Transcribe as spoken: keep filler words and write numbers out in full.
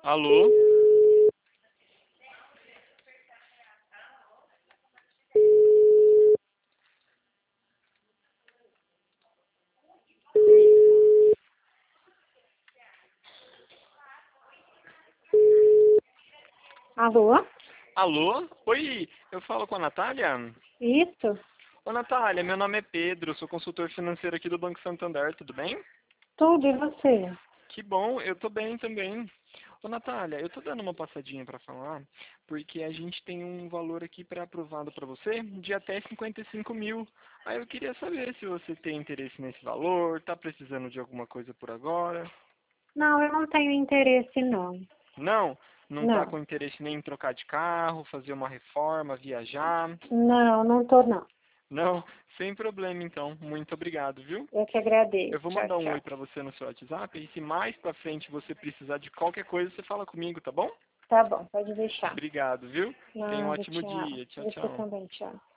Alô? Alô? Alô? Oi, eu falo com a Natália? Isso? Ô Natália, meu nome é Pedro, sou consultor financeiro aqui do Banco Santander, tudo bem? Tudo, e você? Que bom, eu tô bem também. Ô Natália, eu tô dando uma passadinha pra falar, porque a gente tem um valor aqui pré-aprovado pra você de até cinquenta e cinco mil. Aí eu queria saber se você tem interesse nesse valor, tá precisando de alguma coisa por agora. Não, eu não tenho interesse, não. Não? Não tá Não. com interesse nem em trocar de carro, fazer uma reforma, viajar? Não, não tô, não. Não? Sem problema então. Muito obrigado, viu? Eu que agradeço. Eu vou Tchau, mandar um oi tchau. pra você no seu WhatsApp e se mais pra frente você precisar de qualquer coisa, você fala comigo, tá bom? Tá bom, pode deixar. Obrigado, viu? Tenha um Nada, ótimo tchau. dia. Tchau, Você tchau. também, tchau.